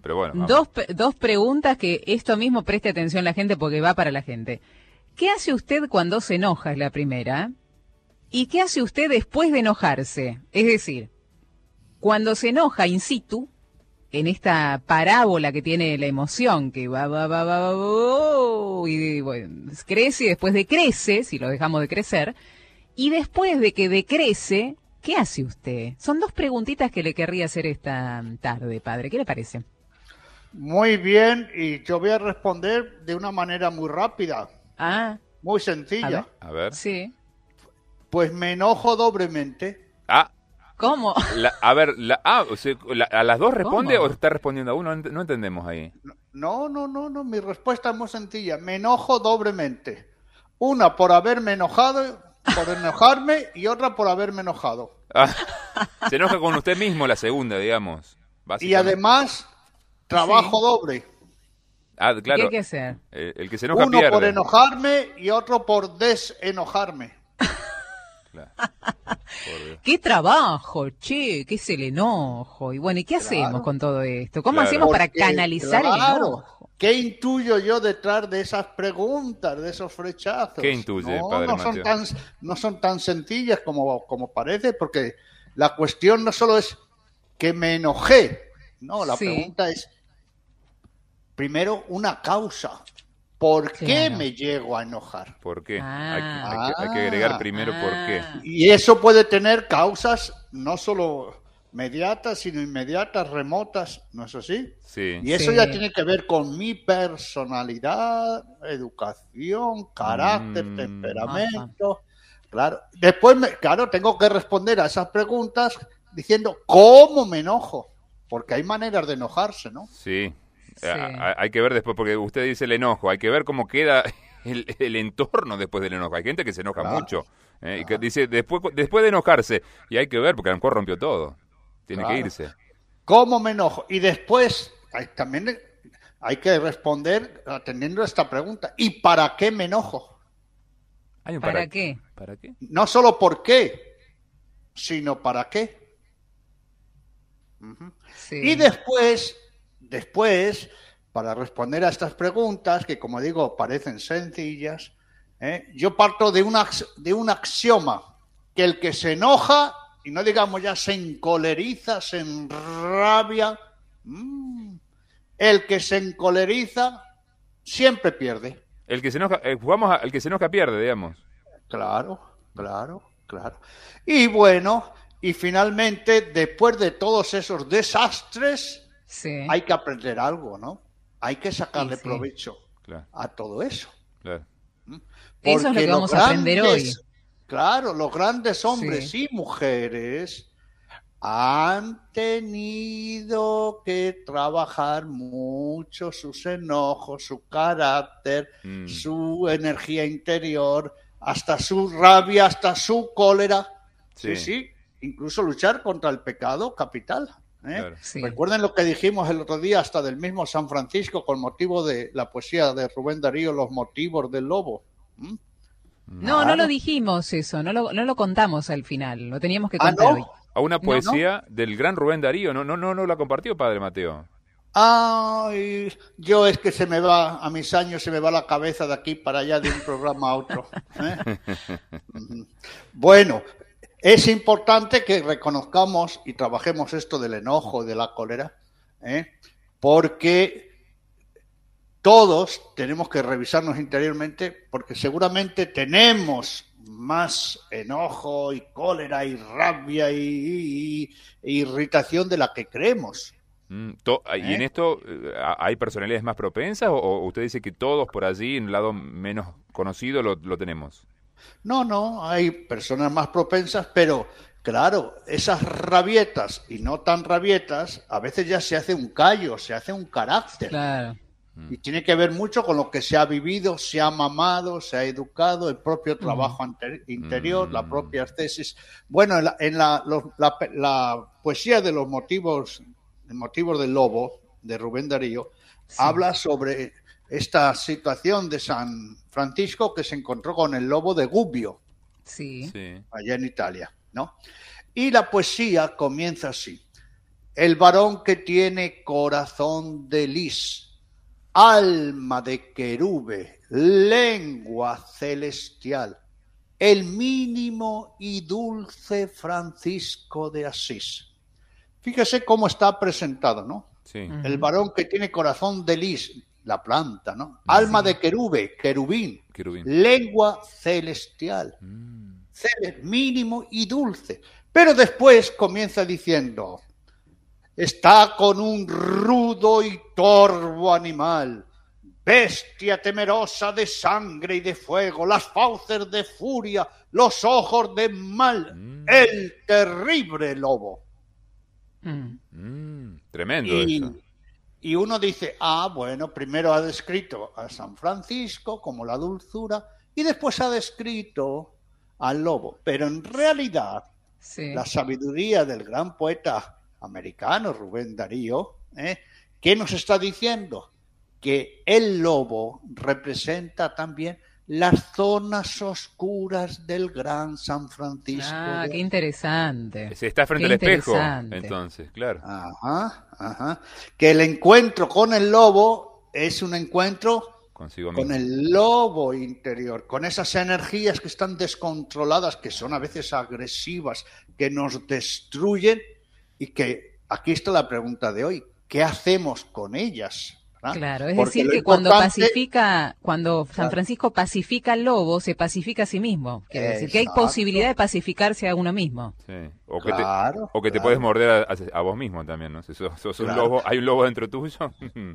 pero bueno. Vamos. Dos preguntas que esto mismo preste atención la gente porque va para la gente. ¿Qué hace usted cuando se enoja? Es la primera. ¿Y qué hace usted después de enojarse? Es decir, cuando se enoja in situ, en esta parábola que tiene la emoción, que va, y bueno, crece y después decrece, si lo dejamos de crecer, y después de que decrece, ¿qué hace usted? Son dos preguntitas que le querría hacer esta tarde, padre. ¿Qué le parece? Muy bien, y yo voy a responder de una manera muy rápida, muy sencilla. A ver. Sí. Pues me enojo doblemente. ¿Cómo? ¿A las dos responde ¿Cómo? o está respondiendo a uno? No entendemos ahí. No, mi respuesta es muy sencilla. Me enojo doblemente. Una por haberme enojado, por enojarme, y otra por haberme enojado. Se enoja con usted mismo la segunda, digamos. Y además, trabajo doble. Claro. ¿Qué hay que hacer? El que se enoja Uno pierde. por enojarme y otro por desenojarme. Claro. ¡Qué trabajo, che! ¿Qué es el enojo? Y bueno, ¿y qué hacemos con todo esto? ¿Cómo hacemos para canalizar el enojo? ¿Qué intuyo yo detrás de esas preguntas, de esos flechazos? ¿Qué intuye, padre Mateo? No son tan sencillas como parece, porque la cuestión no solo es que me enojé, no, la pregunta es, primero, una causa. ¿Por qué me llego a enojar? ¿Por qué? Hay que agregar primero por qué. Y eso puede tener causas no solo mediatas, sino inmediatas, remotas, ¿no es así? Sí. Y eso ya tiene que ver con mi personalidad, educación, carácter, temperamento. Claro. Después, tengo que responder a esas preguntas diciendo cómo me enojo, porque hay maneras de enojarse, ¿no? Sí. Hay que ver después, porque usted dice el enojo, hay que ver cómo queda el entorno después del enojo. Hay gente que se enoja mucho y que dice después de enojarse, y hay que ver porque a lo mejor rompió todo, tiene que irse. ¿Cómo me enojo? Y después también hay que responder atendiendo a esta pregunta, ¿y para qué me enojo? ¿Para qué? ¿Para qué? No solo por qué, sino para qué. Y después, para responder a estas preguntas, que como digo, parecen sencillas, yo parto de un axioma, que el que se enoja, y no digamos ya se encoleriza, se enrabia, el que se encoleriza siempre pierde. El que se enoja, el que se enoja pierde, digamos. Claro. Y bueno, y finalmente, después de todos esos desastres, hay que aprender algo, ¿no? Hay que sacarle provecho a todo eso. Claro. Eso es lo que vamos a aprender hoy. Claro, los grandes hombres y mujeres han tenido que trabajar mucho sus enojos, su carácter, su energía interior, hasta su rabia, hasta su cólera. Sí. Incluso luchar contra el pecado capital. Claro. Recuerden lo que dijimos el otro día hasta del mismo San Francisco con motivo de la poesía de Rubén Darío, Los motivos del lobo. No lo dijimos eso, no lo contamos al final, lo teníamos que contar hoy. A una poesía del gran Rubén Darío, no la compartió, padre Mateo. Ay, yo es que a mis años se me va la cabeza de aquí para allá de un programa a otro. Bueno, es importante que reconozcamos y trabajemos esto del enojo, de la cólera, porque todos tenemos que revisarnos interiormente, porque seguramente tenemos más enojo y cólera y rabia y irritación de la que creemos. ¿Y en esto hay personalidades más propensas o usted dice que todos por allí, en un lado menos conocido, lo tenemos? No, hay personas más propensas, pero claro, esas rabietas y no tan rabietas, a veces ya se hace un callo, se hace un carácter. Claro. Y tiene que ver mucho con lo que se ha vivido, se ha mamado, se ha educado, el propio trabajo interior, la propia tesis. Bueno, en la poesía de los motivos del lobo, de Rubén Darío, habla sobre esta situación de San Francisco que se encontró con el lobo de Gubbio, allá en Italia, ¿no? Y la poesía comienza así. el varón que tiene corazón de lis, alma de querube, lengua celestial, el mínimo y dulce Francisco de Asís. Fíjese cómo está presentado, ¿no? Sí. El varón que tiene corazón de lis, la planta, ¿no? Alma de querube, querubín. Lengua celestial, mínimo y dulce. Pero después comienza diciendo, está con un rudo y torvo animal, bestia temerosa de sangre y de fuego, las fauces de furia, los ojos de mal, el terrible lobo. Tremendo eso. Y uno dice, bueno, primero ha descrito a San Francisco como la dulzura y después ha descrito al lobo. Pero en realidad, la sabiduría del gran poeta americano Rubén Darío, ¿qué nos está diciendo? Que el lobo representa también las zonas oscuras del gran San Francisco. Qué interesante. Se está frente al espejo, entonces, claro. Ajá. Que el encuentro con el lobo es un encuentro consigo mismo, con el lobo interior, con esas energías que están descontroladas, que son a veces agresivas, que nos destruyen y que aquí está la pregunta de hoy, ¿qué hacemos con ellas? Claro, es decir que cuando San Francisco pacifica al lobo, se pacifica a sí mismo. Quiere decir que hay posibilidad de pacificarse a uno mismo. Sí. O que te puedes morder a vos mismo también, ¿no? Si sos un lobo, hay un lobo dentro tuyo.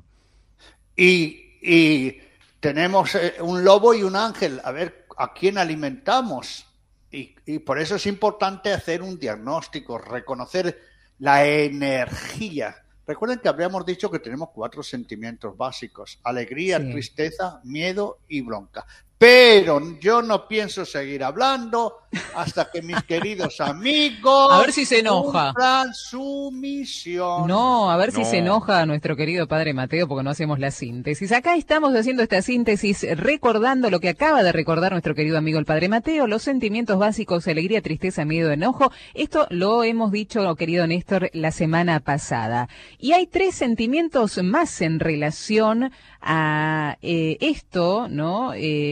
y tenemos un lobo y un ángel. A ver, ¿a quién alimentamos? Y por eso es importante hacer un diagnóstico, reconocer la energía. Recuerden que habíamos dicho que tenemos 4 sentimientos básicos: alegría, tristeza, miedo y bronca. Pero yo no pienso seguir hablando hasta que mis queridos amigos a ver si se enoja, cumplan su misión. No, a ver si se enoja nuestro querido padre Mateo porque no hacemos la síntesis. Acá estamos haciendo esta síntesis recordando lo que acaba de recordar nuestro querido amigo el padre Mateo, los sentimientos básicos: alegría, tristeza, miedo, enojo. Esto lo hemos dicho, querido Néstor, la semana pasada. Y hay 3 sentimientos más en relación a esto, ¿no?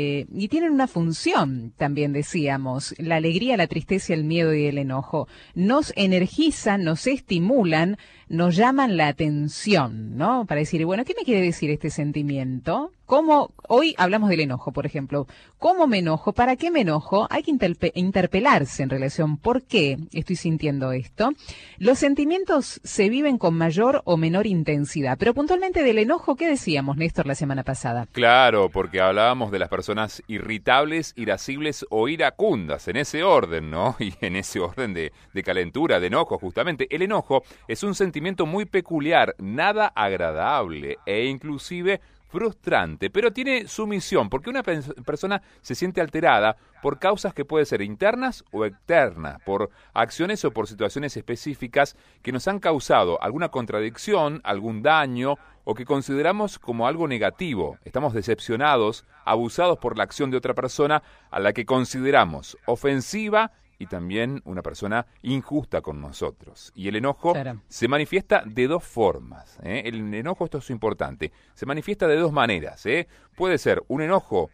Y tienen una función, también decíamos: la alegría, la tristeza, el miedo y el enojo. Nos energizan, nos estimulan, nos llaman la atención, ¿no? Para decir, bueno, ¿qué me quiere decir este sentimiento? ¿Cómo? Hoy hablamos del enojo, por ejemplo. ¿Cómo me enojo? ¿Para qué me enojo? Hay que interpelarse en relación. ¿Por qué estoy sintiendo esto? Los sentimientos se viven con mayor o menor intensidad. Pero puntualmente del enojo, ¿qué decíamos, Néstor, la semana pasada? Claro, porque hablábamos de las personas irritables, irascibles o iracundas, en ese orden, ¿no? Y en ese orden de calentura, de enojo, justamente. El enojo es un sentimiento muy peculiar, nada agradable e inclusive frustrante, pero tiene su misión, porque una persona se siente alterada por causas que pueden ser internas o externas, por acciones o por situaciones específicas que nos han causado alguna contradicción, algún daño, o que consideramos como algo negativo. Estamos decepcionados, abusados por la acción de otra persona a la que consideramos ofensiva y también una persona injusta con nosotros. Y el enojo se manifiesta de 2 formas. El enojo, esto es importante, se manifiesta de 2 maneras. Puede ser un enojo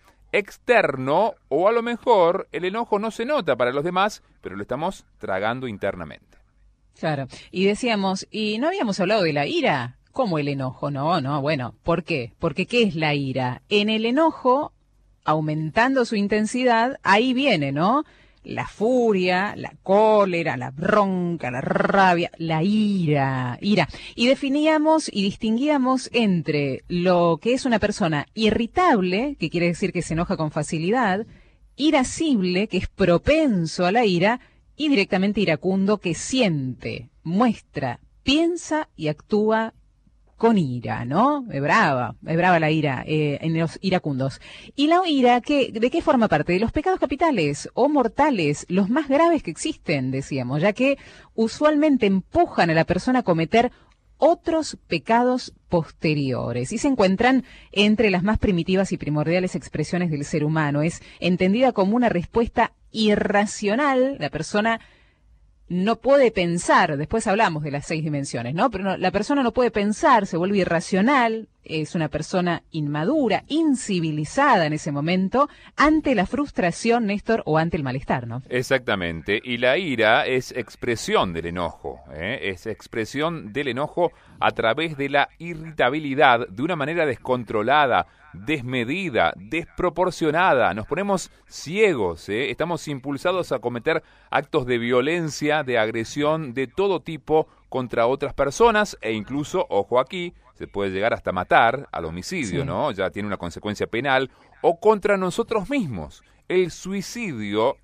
externo o a lo mejor el enojo no se nota para los demás, pero lo estamos tragando internamente. Claro, y decíamos, ¿y no habíamos hablado de la ira? ¿Cómo el enojo? No, bueno, ¿por qué? Porque ¿qué es la ira? En el enojo, aumentando su intensidad, ahí viene, ¿no? La furia, la cólera, la bronca, la rabia, la ira. Y definíamos y distinguíamos entre lo que es una persona irritable, que quiere decir que se enoja con facilidad, irascible, que es propenso a la ira, y directamente iracundo, que siente, muestra, piensa y actúa con ira, ¿no? Es brava la ira en los iracundos. Y la ira, ¿de qué forma parte? De los pecados capitales o mortales, los más graves que existen, decíamos, ya que usualmente empujan a la persona a cometer otros pecados posteriores y se encuentran entre las más primitivas y primordiales expresiones del ser humano. Es entendida como una respuesta irracional. La persona no puede pensar, después hablamos de las 6 dimensiones, ¿no? Pero la persona no puede pensar, se vuelve irracional, es una persona inmadura, incivilizada en ese momento, ante la frustración, Néstor, o ante el malestar, ¿no? Exactamente, y la ira es expresión del enojo, es expresión del enojo a través de la irritabilidad, de una manera descontrolada, desmedida, desproporcionada. Nos ponemos ciegos, estamos impulsados a cometer actos de violencia, de agresión de todo tipo contra otras personas e incluso, ojo aquí, se puede llegar hasta matar al homicidio, sí, ¿no? Ya tiene una consecuencia penal, o contra nosotros mismos. El suicidio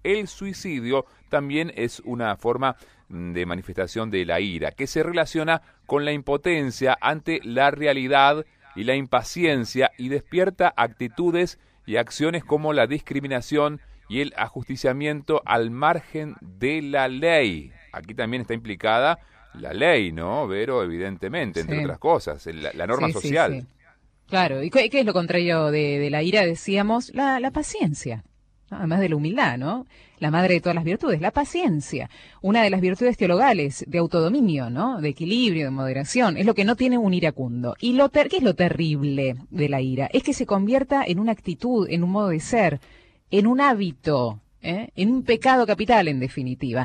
también es una forma de manifestación de la ira, que se relaciona con la impotencia ante la realidad y la impaciencia y despierta actitudes y acciones como la discriminación y el ajusticiamiento al margen de la ley. Aquí también está implicada la ley, ¿no, Vero? Evidentemente, entre otras cosas, la norma social. Sí. Claro, ¿y qué es lo contrario de la ira? Decíamos, la paciencia, ¿no? Además de la humildad, ¿no? La madre de todas las virtudes, la paciencia. Una de las virtudes teologales, de autodominio, ¿no? De equilibrio, de moderación, es lo que no tiene un iracundo. ¿Y qué es lo terrible de la ira? Es que se convierta en una actitud, en un modo de ser, en un hábito, en un pecado capital, en definitiva.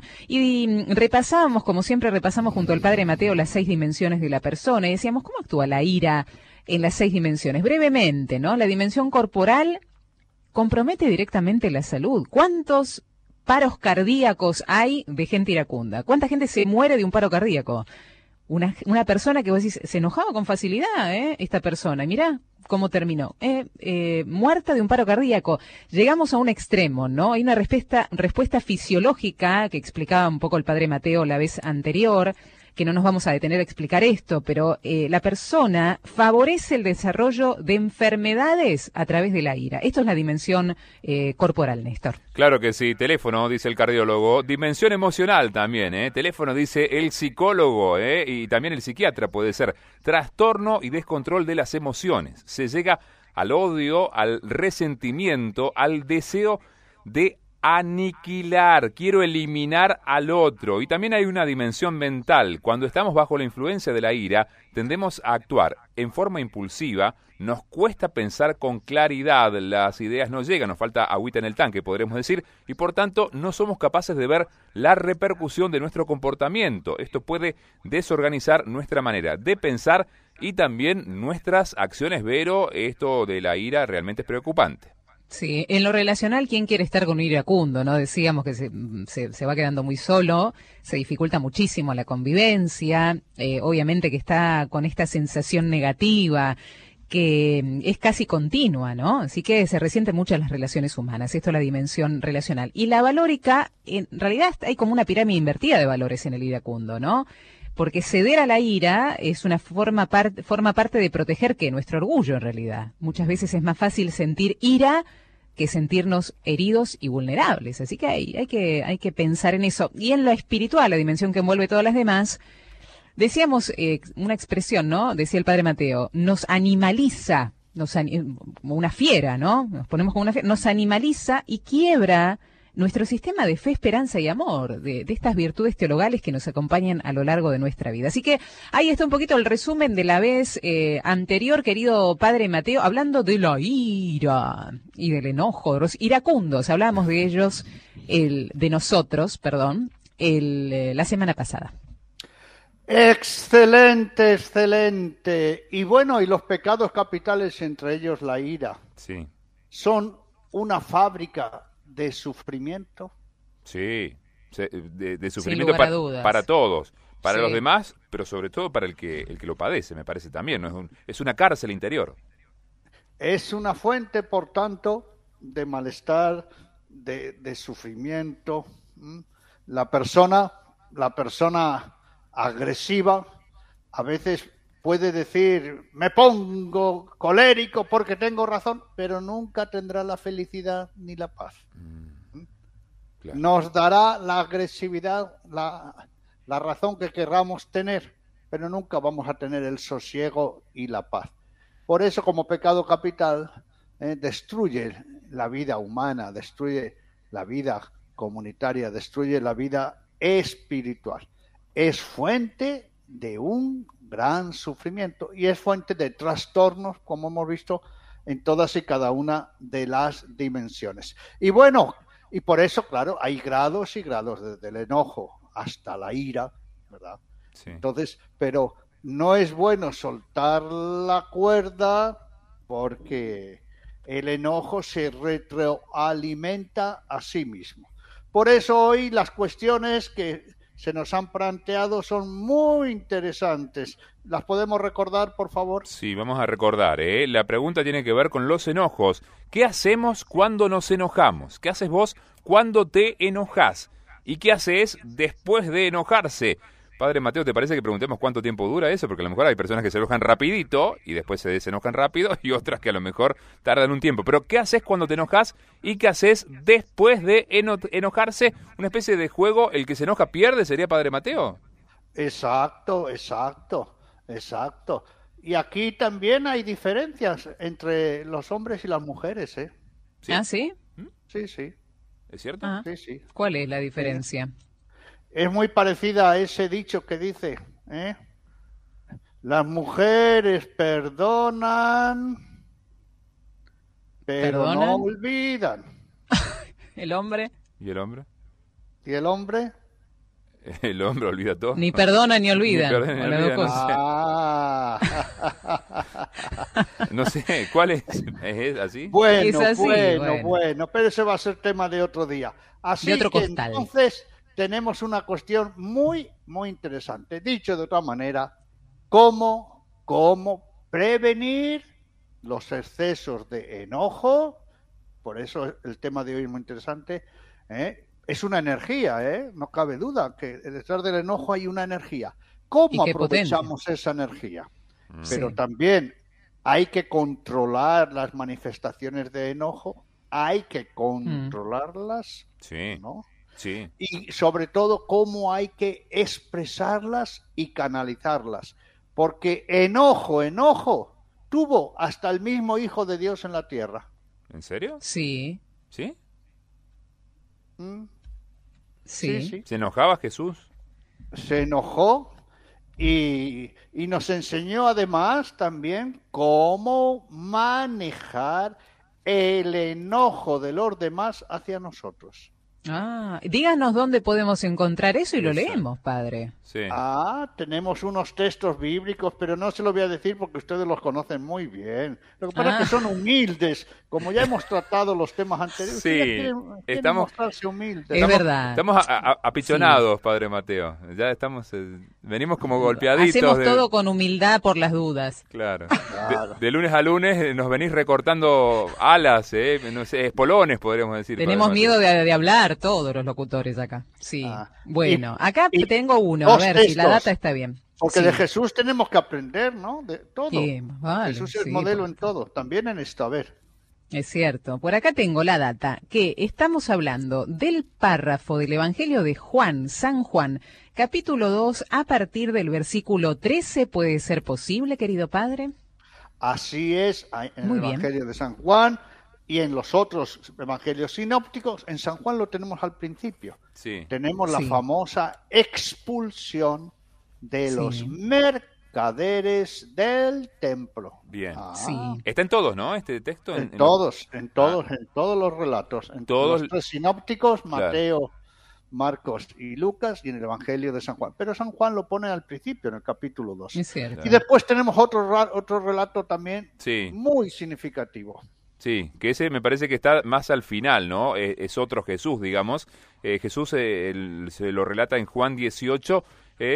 Y repasábamos, como siempre repasamos junto al Padre Mateo, las 6 dimensiones de la persona, y decíamos, ¿cómo actúa la ira en las 6 dimensiones? Brevemente, ¿no? La dimensión corporal compromete directamente la salud. ¿Cuántos paros cardíacos hay de gente iracunda? ¿Cuánta gente se muere de un paro cardíaco? Una persona que vos decís, se enojaba con facilidad, esta persona, y mirá cómo terminó, muerta de un paro cardíaco. Llegamos a un extremo, ¿no? Hay una respuesta fisiológica que explicaba un poco el Padre Mateo la vez anterior, que no nos vamos a detener a explicar esto, pero la persona favorece el desarrollo de enfermedades a través de la ira. Esto es la dimensión corporal, Néstor. Claro que sí. Teléfono, dice el cardiólogo. Dimensión emocional también, Teléfono, dice el psicólogo, y también el psiquiatra puede ser. Trastorno y descontrol de las emociones. Se llega al odio, al resentimiento, al deseo de aniquilar, quiero eliminar al otro. Y también hay una dimensión mental. Cuando estamos bajo la influencia de la ira, tendemos a actuar en forma impulsiva, nos cuesta pensar con claridad, las ideas no llegan, nos falta agüita en el tanque, podremos decir, y por tanto no somos capaces de ver la repercusión de nuestro comportamiento. Esto puede desorganizar nuestra manera de pensar y también nuestras acciones. Vero, esto de la ira realmente es preocupante. Sí, en lo relacional, ¿quién quiere estar con un iracundo? ¿No? Decíamos que se va quedando muy solo, se dificulta muchísimo la convivencia, obviamente que está con esta sensación negativa que es casi continua, ¿no? Así que se resienten mucho las relaciones humanas, esto es la dimensión relacional. Y la valórica, en realidad hay como una pirámide invertida de valores en el iracundo, ¿no? Porque ceder a la ira es forma parte de proteger nuestro orgullo en realidad. Muchas veces es más fácil sentir ira que sentirnos heridos y vulnerables. Así que hay que pensar en eso. Y en lo espiritual, la dimensión que envuelve todas las demás, decíamos una expresión, ¿no? Decía el Padre Mateo, nos animaliza, como una fiera, ¿no? Nos ponemos como una fiera, nos animaliza y quiebra nuestro sistema de fe, esperanza y amor, de estas virtudes teologales que nos acompañan a lo largo de nuestra vida. Así que ahí está un poquito el resumen de la vez anterior, querido Padre Mateo, hablando de la ira y del enojo, los iracundos. Hablábamos de ellos, la semana pasada. Excelente, excelente. Y bueno, y los pecados capitales, entre ellos la ira, sí, son una fábrica de sufrimiento. Sí, de sufrimiento para todos, para los demás, pero sobre todo para el que lo padece, me parece también, ¿no? Es una cárcel interior. Es una fuente, por tanto, de malestar, de sufrimiento. La persona agresiva a veces puede decir, me pongo colérico porque tengo razón, pero nunca tendrá la felicidad ni la paz. Claro. Nos dará la agresividad, la razón que querramos tener, pero nunca vamos a tener el sosiego y la paz. Por eso, como pecado capital, destruye la vida humana, destruye la vida comunitaria, destruye la vida espiritual. Es fuente de un gran sufrimiento y es fuente de trastornos, como hemos visto en todas y cada una de las dimensiones. Y bueno, y por eso, claro, hay grados y grados, desde el enojo hasta la ira, ¿verdad? Sí. Entonces, pero no es bueno soltar la cuerda porque el enojo se retroalimenta a sí mismo. Por eso hoy las cuestiones que se nos han planteado son muy interesantes. ¿Las podemos recordar, por favor? Sí, vamos a recordar, ¿eh? La pregunta tiene que ver con los enojos. ¿Qué hacemos cuando nos enojamos? ¿Qué haces vos cuando te enojas? ¿Y qué haces después de enojarse? Padre Mateo, ¿te parece que preguntemos cuánto tiempo dura eso? Porque a lo mejor hay personas que se enojan rapidito y después se desenojan rápido y otras que a lo mejor tardan un tiempo. Pero ¿qué haces cuando te enojas y qué haces después de enojarse? Una especie de juego, el que se enoja pierde, ¿sería Padre Mateo? Exacto. Y aquí también hay diferencias entre los hombres y las mujeres, ¿eh? ¿Sí? ¿Ah, sí? Sí. ¿Es cierto? Ah, Sí. ¿cuál es la diferencia? Es muy parecida a ese dicho que dice, las mujeres perdonan, pero ¿Perdonan? no olvidan. ¿El hombre? ¿Y el hombre? ¿Y el hombre? El hombre olvida todo. Ni perdona ni olvida. Ni perdona ni O las olvida, dos no cosas. sé. Ah. No sé, ¿cuál es? ¿Es así? Bueno, Es así, bueno, pero ese va a ser tema de otro día. Así De otro que costal. entonces tenemos una cuestión muy, muy interesante. Dicho de otra manera, ¿cómo prevenir los excesos de enojo? Por eso el tema de hoy es muy interesante. Es una energía, no cabe duda que detrás del enojo hay una energía. Y ¿Cómo qué aprovechamos esa energía? Pero Sí. también hay que controlar las manifestaciones de enojo, hay que controlarlas, Sí, ¿no? sí. Y sobre todo cómo hay que expresarlas y canalizarlas. Porque enojo tuvo hasta el mismo Hijo de Dios en la tierra. ¿En serio? Sí, ¿Sí? ¿Mm? sí. ¿Se enojaba Jesús? Se enojó y nos enseñó además también cómo manejar el enojo de los demás hacia nosotros. Ah, díganos dónde podemos encontrar eso y lo Exacto. leemos, padre. Sí. Tenemos unos textos bíblicos, pero no se los voy a decir porque ustedes los conocen muy bien. Lo que pasa es que son humildes. Como ya hemos tratado los temas anteriores, Sí, ustedes quieren estamos- mostrarse humildes. Es verdad. Estamos apichonados, Padre Mateo. Ya estamos, venimos como golpeaditos. Hacemos todo con humildad por las dudas. Claro. Claro. De lunes a lunes nos venís recortando alas, no sé, espolones, podríamos decir. Tenemos Padre miedo Mateo. de hablar todos los locutores acá. Sí. Ah. Bueno, Y- acá y tengo uno, a dos ver si la textos. data está bien. Porque Sí. de Jesús tenemos que aprender, ¿no? De todo. Sí, vale, Jesús es sí, modelo por en todo, también en esto. A ver. Es cierto. Por acá tengo la data, que estamos hablando del párrafo del Evangelio de Juan, San Juan, capítulo 2, a partir del versículo 13. ¿Puede ser posible, querido padre? Así es en Muy el bien. Evangelio de San Juan y en los otros evangelios sinópticos. En San Juan lo tenemos al principio. Sí. Tenemos la Sí. famosa expulsión de Sí. los mercaderes del templo. Bien. Sí. Está en todos, ¿no? Este texto. En todos los relatos, en Todos- los tres sinópticos, Claro. Mateo, Marcos y Lucas, y en el Evangelio de San Juan. Pero San Juan lo pone al principio, en el capítulo 2. Es cierto. Y después tenemos otro relato también Sí. muy significativo. Sí, que ese me parece que está más al final, ¿no? Es otro Jesús, digamos. Jesús se lo relata en Juan 18,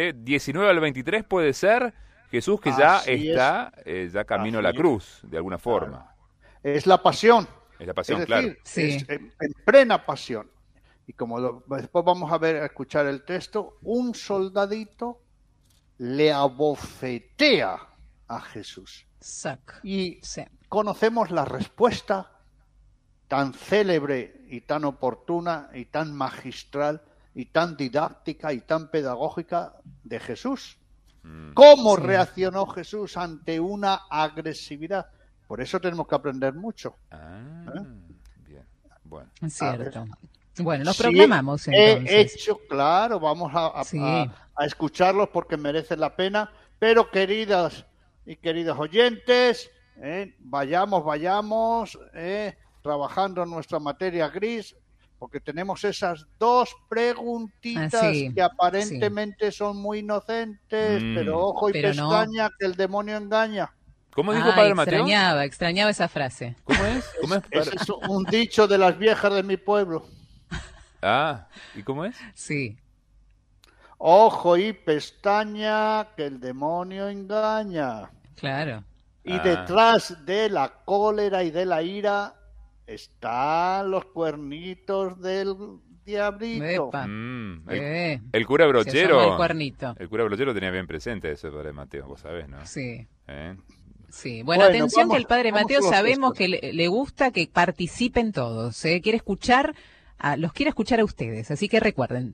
19 al 23 puede ser. Jesús que ya Así está, ya camino a la Así cruz, de alguna forma. Es la pasión. Es la pasión, Es claro. decir, Sí. es en plena pasión. Y como después vamos a escuchar el texto, un soldadito le abofetea a Jesús. Sac. Y Sí. conocemos la respuesta tan célebre y tan oportuna y tan magistral y tan didáctica y tan pedagógica de Jesús. ¿Cómo Sí. reaccionó Jesús ante una agresividad? Por eso tenemos que aprender mucho. Ah, bien. Bueno. Es cierto. Bueno, nos Sí, proclamamos he entonces. hecho, claro, vamos Sí. a escucharlos porque merecen la pena. Pero queridas y queridos oyentes, vayamos trabajando en nuestra materia gris, porque tenemos esas dos preguntitas Así, que sí. aparentemente son muy inocentes, pero ojo y Pero no. pestaña que el demonio engaña. ¿Cómo dijo Ah, Padre Mateo? extrañaba esa frase. ¿Cómo es? ¿Cómo es? Ese es un dicho de las viejas de mi pueblo. Ah, ¿y cómo es? Sí, Ojo y pestaña que el demonio engaña. claro. Y Ah, detrás de la cólera y de la ira están los cuernitos del diablito. Epa. el cura Se asoma el Brochero. cuernito. El cura Brochero tenía bien presente eso, Padre Mateo, vos sabés, ¿no? Sí. ¿Eh? Sí, bueno, Bueno, atención que el padre vamos Mateo a los sabemos textos. que le gusta que participen todos, ¿eh? Los quiere escuchar a ustedes, así que recuerden,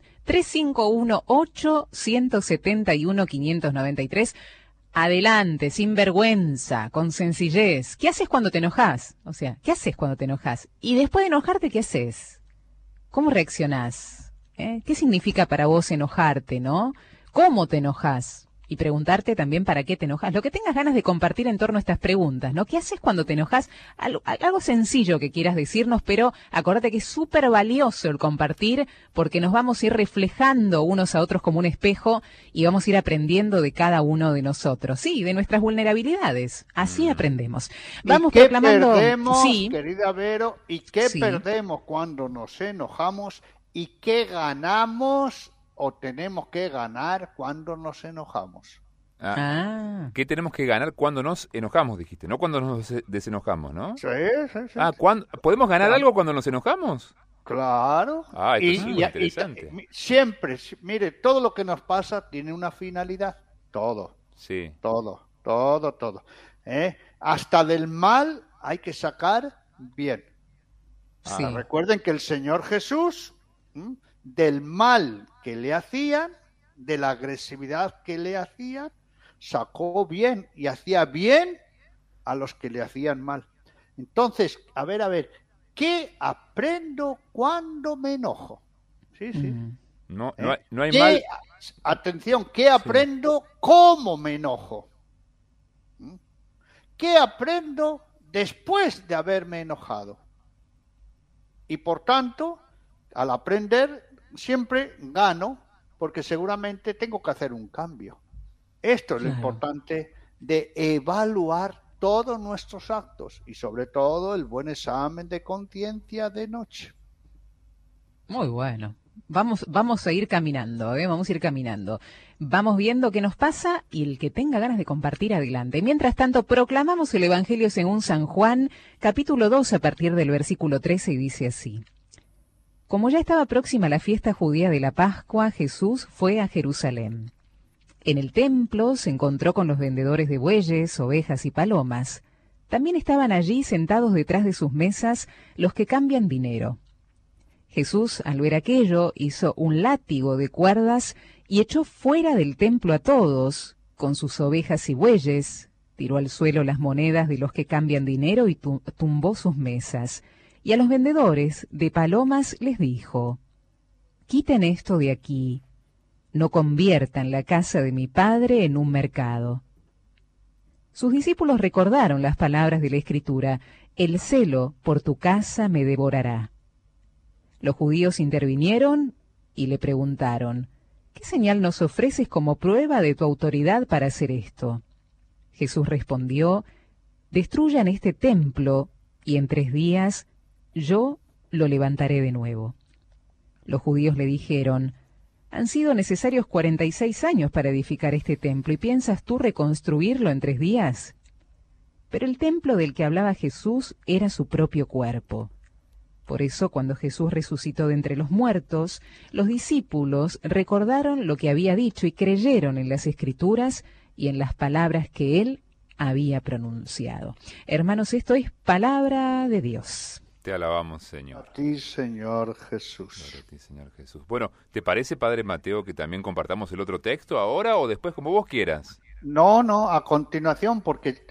351-8-171-593, adelante, sin vergüenza, con sencillez. ¿Qué haces cuando te enojas? O sea, ¿qué haces cuando te enojas? Y después de enojarte, ¿qué haces? ¿Cómo reaccionás? ¿Qué significa para vos enojarte, no? ¿Cómo te enojas? Y preguntarte también para qué te enojas. Lo que tengas ganas de compartir en torno a estas preguntas, ¿no? ¿Qué haces cuando te enojas? Algo sencillo que quieras decirnos, pero acordate que es súper valioso el compartir porque nos vamos a ir reflejando unos a otros como un espejo y vamos a ir aprendiendo de cada uno de nosotros. Sí, de nuestras vulnerabilidades. Así aprendemos. ¿Y Vamos qué proclamando... perdemos, Sí, querida Vero? ¿Y qué sí. perdemos cuando nos enojamos? ¿Y qué ganamos o tenemos que ganar cuando nos enojamos? Ah, Ah, ¿qué tenemos que ganar cuando nos enojamos, dijiste? No cuando nos desenojamos, ¿no? Sí, sí, sí. Ah, ¿podemos ganar Claro. algo cuando nos enojamos? Claro. Ah, esto es muy Y interesante. siempre, mire, todo lo que nos pasa tiene una finalidad. Todo, Sí. todo. Hasta del mal hay que sacar bien. sí. Recuerden que el Señor Jesús, del mal que le hacían, de la agresividad que le hacían, sacó bien y hacía bien a los que le hacían mal. Entonces, a ver, ¿qué aprendo cuando me enojo? Sí. No hay mal. Atención, ¿qué aprendo? ¿Cómo me enojo? ¿Qué aprendo después de haberme enojado? Y por tanto, al aprender, siempre gano, porque seguramente tengo que hacer un cambio. Esto es lo importante de evaluar todos nuestros actos y sobre todo el buen examen de conciencia de noche. Muy bueno. Vamos a ir caminando, ¿eh? Vamos a ir caminando. Vamos viendo qué nos pasa y el que tenga ganas de compartir adelante. Mientras tanto, proclamamos el Evangelio según San Juan, capítulo 2, a partir del versículo 13, y dice así. Como ya estaba próxima la fiesta judía de la Pascua, Jesús fue a Jerusalén. En el templo se encontró con los vendedores de bueyes, ovejas y palomas. También estaban allí sentados detrás de sus mesas los que cambian dinero. Jesús, al ver aquello, hizo un látigo de cuerdas y echó fuera del templo a todos, con sus ovejas y bueyes, tiró al suelo las monedas de los que cambian dinero y tumbó sus mesas. Y a los vendedores de palomas les dijo, «Quiten esto de aquí, no conviertan la casa de mi Padre en un mercado». Sus discípulos recordaron las palabras de la Escritura, «El celo por tu casa me devorará». Los judíos intervinieron y le preguntaron, «¿Qué señal nos ofreces como prueba de tu autoridad para hacer esto?». Jesús respondió, «Destruyan este templo y en 3 días yo lo levantaré de nuevo». Los judíos le dijeron, «Han sido necesarios 46 años para edificar este templo, ¿y piensas tú reconstruirlo en 3 días? Pero el templo del que hablaba Jesús era su propio cuerpo. Por eso, cuando Jesús resucitó de entre los muertos, los discípulos recordaron lo que había dicho y creyeron en las Escrituras y en las palabras que él había pronunciado. Hermanos, esto es palabra de Dios. Te alabamos, Señor. A ti, Señor Jesús. Gloria a ti, Señor Jesús. Bueno, ¿te parece, Padre Mateo, que también compartamos el otro texto ahora o después, como vos quieras? No, a continuación, porque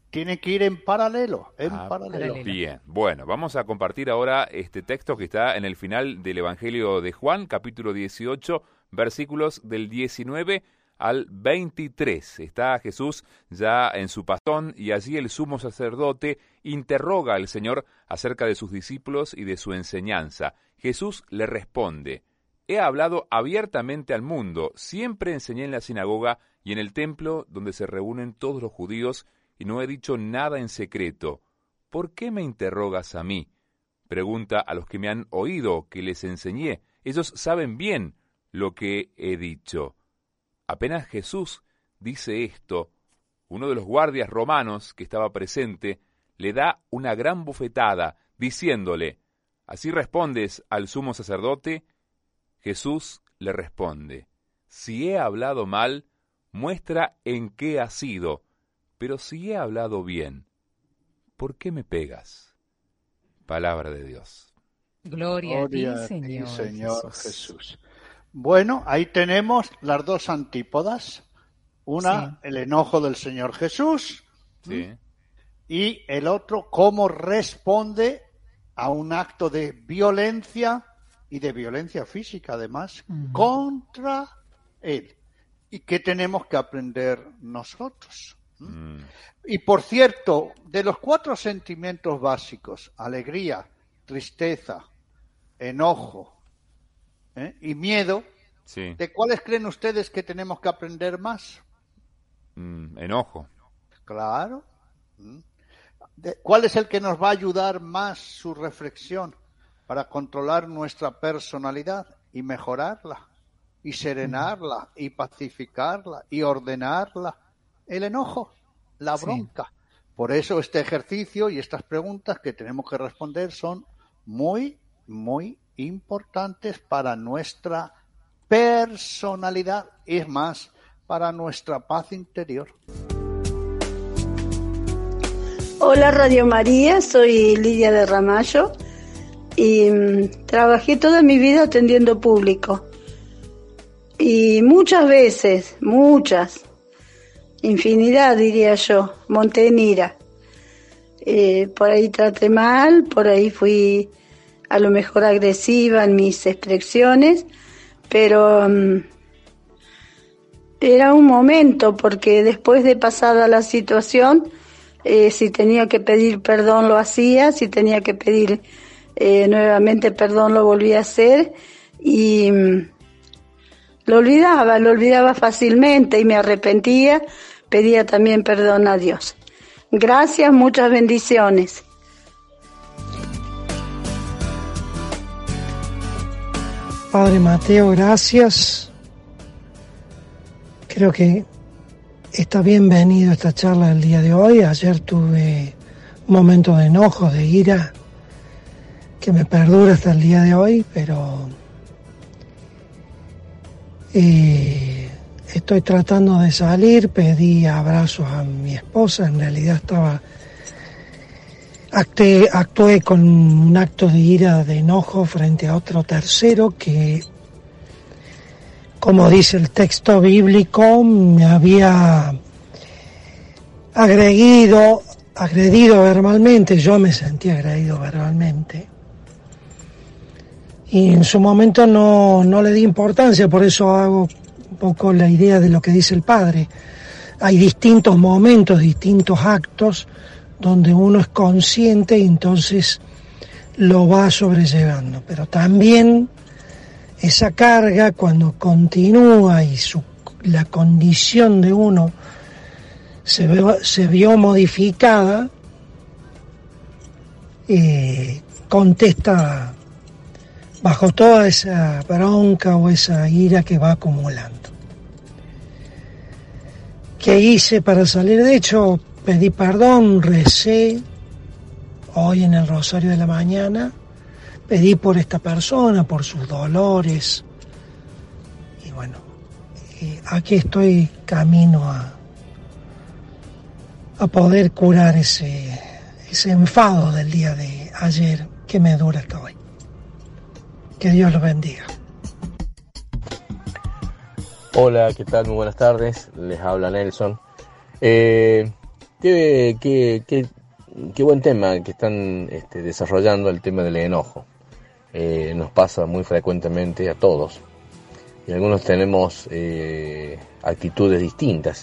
tiene que ir en paralelo, paralelo. Bien, bueno, vamos a compartir ahora este texto que está en el final del Evangelio de Juan, capítulo 18, versículos del 19 al 23. Está Jesús ya en su pastón y allí el sumo sacerdote interroga al Señor acerca de sus discípulos y de su enseñanza. Jesús le responde: he hablado abiertamente al mundo, siempre enseñé en la sinagoga y en el templo donde se reúnen todos los judíos, y no he dicho nada en secreto. ¿Por qué me interrogas a mí? Pregunta a los que me han oído que les enseñé. Ellos saben bien lo que he dicho. Apenas Jesús dice esto, uno de los guardias romanos que estaba presente le da una gran bofetada, diciéndole: ¿así respondes al sumo sacerdote? Jesús le responde: si he hablado mal, muestra en qué ha sido, pero si he hablado bien, ¿por qué me pegas? Palabra de Dios. Gloria a ti, Señor Jesús. Bueno, ahí tenemos las dos antípodas. Una, el enojo del Señor Jesús. Sí. Y el otro, cómo responde a un acto de violencia y de violencia física, además, contra él. ¿Y qué tenemos que aprender nosotros? Y por cierto, de los 4 sentimientos básicos, alegría, tristeza, enojo y miedo, Sí. ¿de cuáles creen ustedes que tenemos que aprender más? Enojo. Claro. ¿Cuál es el que nos va a ayudar más su reflexión para controlar nuestra personalidad y mejorarla, y serenarla, y pacificarla, y ordenarla? El enojo, la bronca. Por eso este ejercicio y estas preguntas que tenemos que responder son muy, muy importantes para nuestra personalidad, y es más, para nuestra paz interior. Hola Radio María, soy Lidia de Ramallo y trabajé toda mi vida atendiendo público. Y muchas veces, infinidad diría yo, monté en ira. Por ahí traté mal, por ahí fui a lo mejor agresiva en mis expresiones, pero era un momento, porque después de pasada la situación, si tenía que pedir perdón lo hacía, si tenía que pedir nuevamente perdón lo volvía a hacer, y lo olvidaba fácilmente y me arrepentía, pedía también perdón a Dios. Gracias, muchas bendiciones. Padre Mateo, gracias. Creo que está bienvenido esta charla del día de hoy. Ayer tuve un momento de enojo, de ira, que me perdura hasta el día de hoy, pero estoy tratando de salir. Pedí abrazos a mi esposa, en realidad actué con un acto de ira, de enojo frente a otro tercero que, como dice el texto bíblico, me había agredido verbalmente. Yo me sentí agredido verbalmente y en su momento no le di importancia. Por eso hago un poco la idea de lo que dice el Padre. Hay distintos momentos, distintos actos donde uno es consciente y entonces lo va sobrellevando, pero también esa carga, cuando continúa y la condición de uno se vio modificada, contesta bajo toda esa bronca o esa ira que va acumulando. ¿Qué hice para salir? De hecho, pedí perdón, recé hoy en el Rosario de la Mañana, pedí por esta persona, por sus dolores, y bueno, aquí estoy camino a poder curar ese enfado del día de ayer que me dura hasta hoy. Que Dios los bendiga. Hola, ¿qué tal? Muy buenas tardes, les habla Nelson. Qué buen tema que están desarrollando, el tema del enojo. Nos pasa muy frecuentemente a todos. Y algunos tenemos actitudes distintas.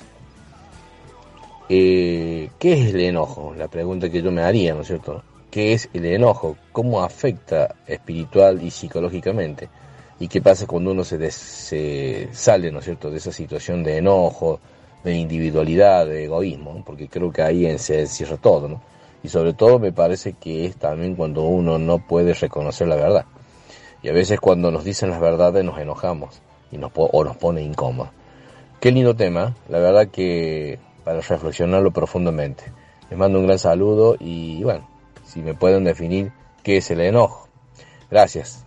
¿Qué es el enojo? La pregunta que yo me haría, ¿no es cierto? ¿Qué es el enojo? ¿Cómo afecta espiritual y psicológicamente? ¿Y qué pasa cuando uno se sale, ¿no es cierto?, de esa situación de enojo, de individualidad, de egoísmo, ¿no? Porque creo que ahí se encierra todo, ¿no? Y sobre todo me parece que es también cuando uno no puede reconocer la verdad. Y a veces cuando nos dicen las verdades nos enojamos y nos pone incómodos. Qué lindo tema, la verdad que para reflexionarlo profundamente. Les mando un gran saludo y bueno, si me pueden definir qué es el enojo. Gracias.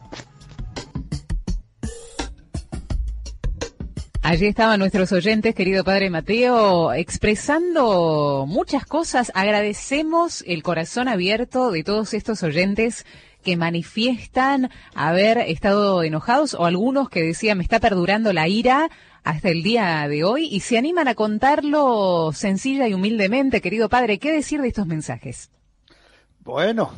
Allí estaban nuestros oyentes, querido Padre Mateo, expresando muchas cosas. Agradecemos el corazón abierto de todos estos oyentes que manifiestan haber estado enojados, o algunos que decían, me está perdurando la ira hasta el día de hoy, y se animan a contarlo sencilla y humildemente. Querido Padre, ¿qué decir de estos mensajes? Bueno,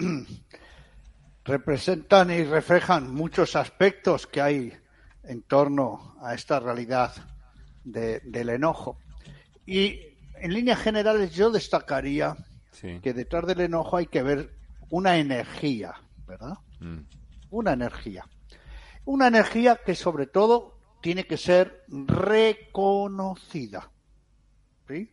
representan y reflejan muchos aspectos que hay en torno a esta realidad del enojo. Y en líneas generales yo destacaría que detrás del enojo hay que ver una energía, ¿verdad? Una energía. Una energía que sobre todo tiene que ser reconocida, ¿sí?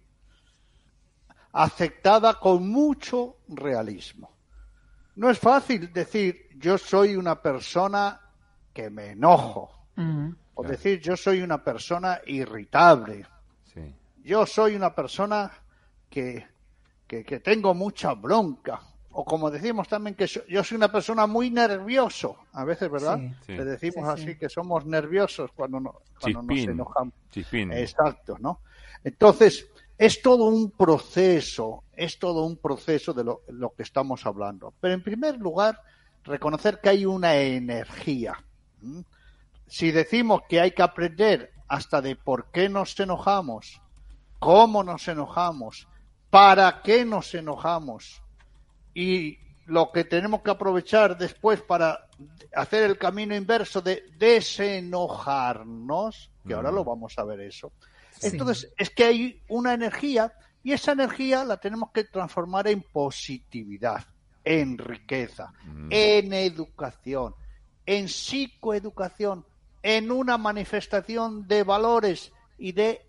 Aceptada con mucho realismo. No es fácil decir yo soy una persona que me enojo, o decir yo soy una persona irritable, yo soy una persona que tengo mucha bronca, o como decimos también que yo soy una persona muy nervioso, a veces, ¿verdad? Le decimos así que somos nerviosos cuando nos enojamos. Chispín. Exacto, ¿no? Entonces, es todo un proceso de lo que estamos hablando. Pero en primer lugar, reconocer que hay una energía. Si decimos que hay que aprender hasta de por qué nos enojamos, cómo nos enojamos, para qué nos enojamos, y lo que tenemos que aprovechar después para hacer el camino inverso de desenojarnos, que ahora lo vamos a ver eso. Entonces, es que hay una energía, y esa energía la tenemos que transformar en positividad, en riqueza, en educación, en psicoeducación, en una manifestación de valores y de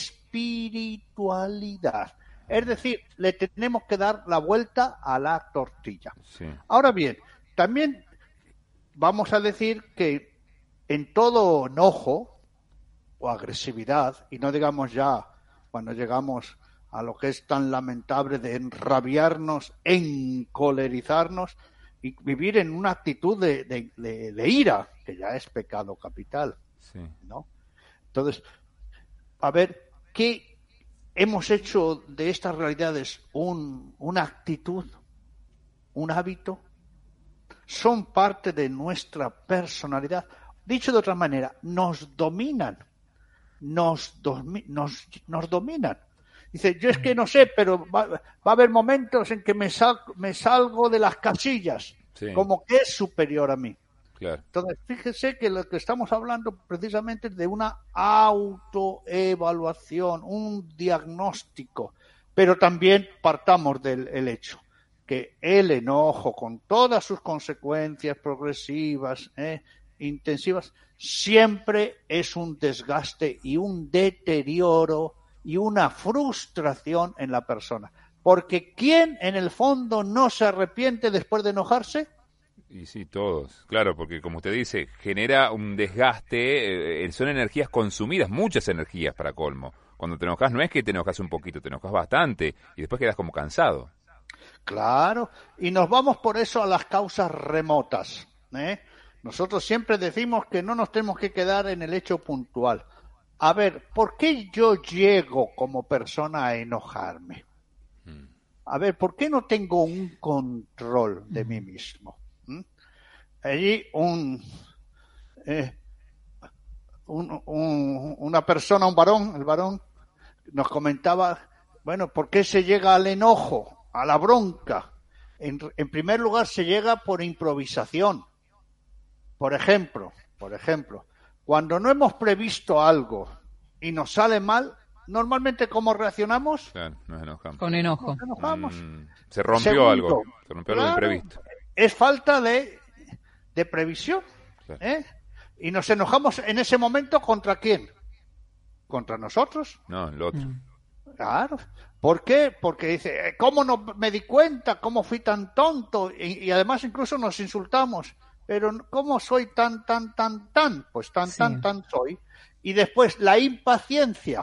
espiritualidad. Es decir, le tenemos que dar la vuelta a la tortilla. Ahora bien, también vamos a decir que en todo enojo o agresividad, y no digamos ya cuando llegamos a lo que es tan lamentable de enrabiarnos, encolerizarnos y vivir en una actitud de ira, que ya es pecado capital, ¿no? Entonces, a ver, ¿qué hemos hecho de estas realidades una actitud, un hábito? Son parte de nuestra personalidad. Dicho de otra manera, nos dominan. Nos dominan. Dice, yo es que no sé, pero va a haber momentos en que me salgo de las casillas, como que es superior a mí. Claro. Entonces, fíjese que lo que estamos hablando precisamente es de una autoevaluación, un diagnóstico, pero también partamos del hecho que el enojo, con todas sus consecuencias progresivas, intensivas, siempre es un desgaste y un deterioro y una frustración en la persona. Porque ¿quién en el fondo no se arrepiente después de enojarse? Y sí, todos, claro, porque como usted dice, genera un desgaste, son energías consumidas, muchas energías para colmo. Cuando te enojas no es que te enojas un poquito, te enojas bastante y después quedas como cansado. Claro, y nos vamos por eso a las causas remotas, Nosotros siempre decimos que no nos tenemos que quedar en el hecho puntual. A ver, ¿por qué yo llego como persona a enojarme? A ver, ¿por qué no tengo un control de mí mismo? Allí una persona, el varón, nos comentaba, Bueno, ¿por qué se llega al enojo, a la bronca? En primer lugar, se llega por improvisación. Por ejemplo, cuando no hemos previsto algo y nos sale mal, normalmente ¿cómo reaccionamos? Claro, nos enojamos. Con enojo. Nos enojamos. Se rompió Segundo, algo. Se rompió algo imprevisto. Es falta de previsión. Claro. Y nos enojamos en ese momento ¿contra quién? ¿Contra nosotros? No, el otro. Claro. ¿Por qué? Porque dice, ¿cómo no me di cuenta? ¿Cómo fui tan tonto? Y además incluso nos insultamos. Pero ¿cómo soy tan? Pues tan soy. Y después la impaciencia.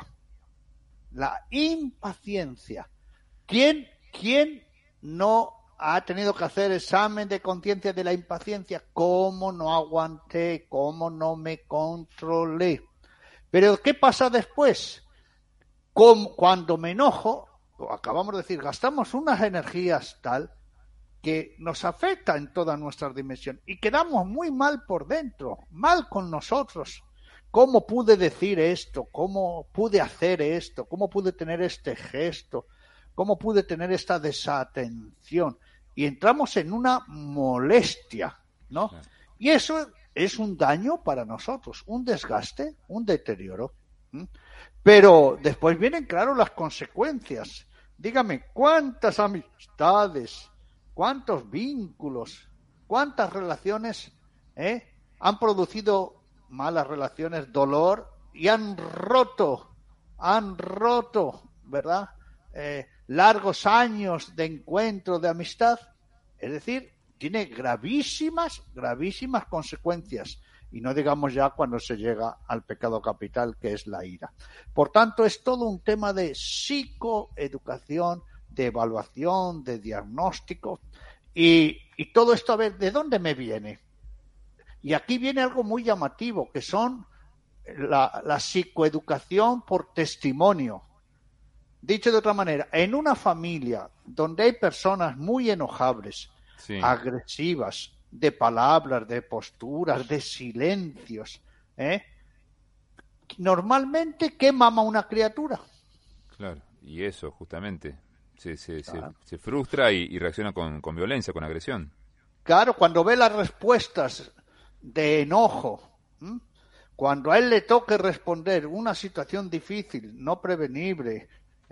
¿Quién no ha tenido que hacer examen de conciencia de la impaciencia? ¿Cómo no aguanté? ¿Cómo no me controlé? Pero ¿qué pasa después? Cuando me enojo, acabamos de decir, gastamos unas energías tal que nos afecta en todas nuestras dimensiones y quedamos muy mal por dentro, mal con nosotros. ¿Cómo pude decir esto? ¿Cómo pude hacer esto? ¿Cómo pude tener este gesto? ¿Cómo pude tener esta desatención? Y entramos en una molestia, ¿no? Y eso es un daño para nosotros, un desgaste, un deterioro. Pero después vienen, claro, las consecuencias. Dígame, ¿cuántas amistades, cuántos vínculos, cuántas relaciones han producido malas relaciones, dolor, y han roto, ¿verdad? Largos años de encuentro, de amistad? Es decir, tiene gravísimas consecuencias. Y no digamos ya cuando se llega al pecado capital, que es la ira. Por tanto, es todo un tema de psicoeducación, de evaluación, de diagnóstico. Y todo esto, a ver, ¿de dónde me viene? Y aquí viene algo muy llamativo, que son la psicoeducación por testimonio. Dicho de otra manera, en una familia donde hay personas muy enojables, agresivas, de palabras, de posturas, de silencios, normalmente, ¿qué mama una criatura? Claro, y eso justamente se frustra y reacciona con violencia, con agresión. Claro, cuando ve las respuestas de enojo, cuando a él le toque responder una situación difícil, no prevenible,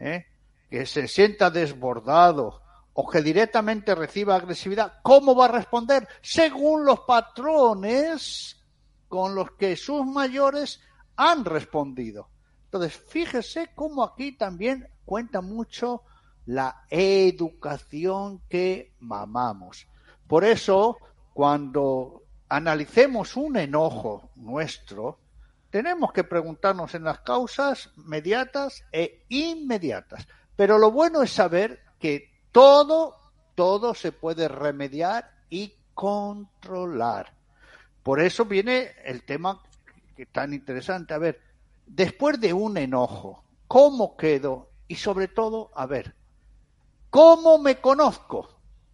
que se sienta desbordado o que directamente reciba agresividad, ¿cómo va a responder? Según los patrones con los que sus mayores han respondido. Entonces, fíjese cómo aquí también cuenta mucho la educación que mamamos. Por eso, cuando analicemos un enojo nuestro, tenemos que preguntarnos en las causas mediatas e inmediatas. Pero lo bueno es saber que todo se puede remediar y controlar. Por eso viene el tema que es tan interesante. A ver, después de un enojo, ¿cómo quedo? Y sobre todo, a ver, ¿cómo me conozco?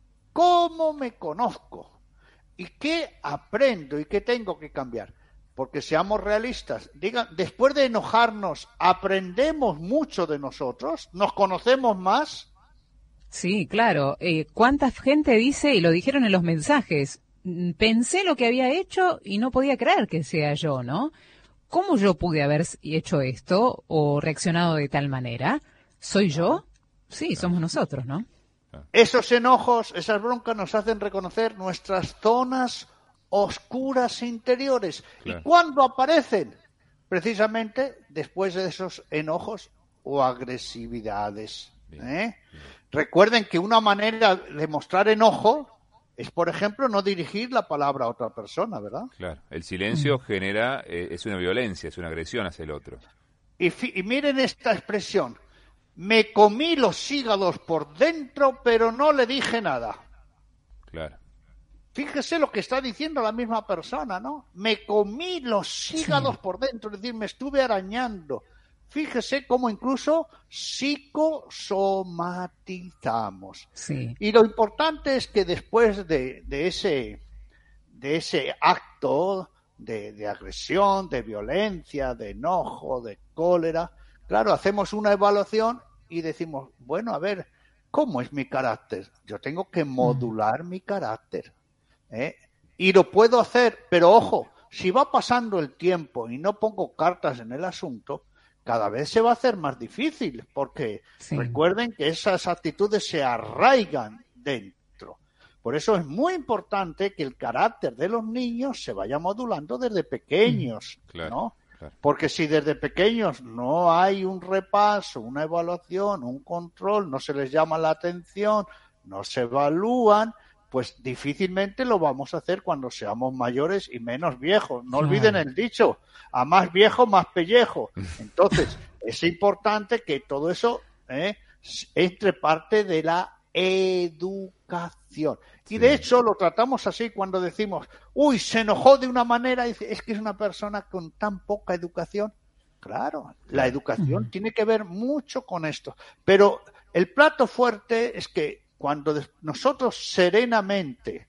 ¿Cómo me conozco? ¿Y qué aprendo y qué tengo que cambiar? Porque seamos realistas. Digan, después de enojarnos, ¿aprendemos mucho de nosotros? ¿Nos conocemos más? Sí, claro. ¿Cuánta gente dice, y lo dijeron en los mensajes, pensé lo que había hecho y no podía creer que sea yo, ¿no? ¿Cómo yo pude haber hecho esto o reaccionado de tal manera? ¿Soy yo? Sí, somos nosotros, ¿no? Esos enojos, esas broncas nos hacen reconocer nuestras zonas oscuras interiores. Claro. ¿Y cuándo aparecen? Precisamente después de esos enojos o agresividades. Recuerden que una manera de mostrar enojo es, por ejemplo, no dirigir la palabra a otra persona, ¿verdad? Claro, el silencio genera, es una violencia, es una agresión hacia el otro. Y miren esta expresión, me comí los hígados por dentro, pero no le dije nada. Claro. Fíjese lo que está diciendo la misma persona, ¿no? Me comí los hígados por dentro, es decir, me estuve arañando. Fíjese cómo incluso psicosomatizamos. Sí. Y lo importante es que después de ese acto de agresión, de violencia, de enojo, de cólera, claro, hacemos una evaluación y decimos, bueno, a ver, ¿cómo es mi carácter? Yo tengo que modular mi carácter, ¿eh? Y lo puedo hacer, pero ojo, si va pasando el tiempo y no pongo cartas en el asunto, cada vez se va a hacer más difícil, porque recuerden que esas actitudes se arraigan dentro. Por eso es muy importante que el carácter de los niños se vaya modulando desde pequeños, ¿no? Claro. Porque si desde pequeños no hay un repaso, una evaluación, un control, no se les llama la atención, no se evalúan, pues difícilmente lo vamos a hacer cuando seamos mayores y menos viejos. No olviden el dicho, a más viejo, más pellejo. Entonces, es importante que todo eso entre parte de la educación. Y de hecho lo tratamos así cuando decimos, uy, se enojó de una manera, y dice, es que es una persona con tan poca educación. Claro, la educación tiene que ver mucho con esto. Pero el plato fuerte es que cuando nosotros serenamente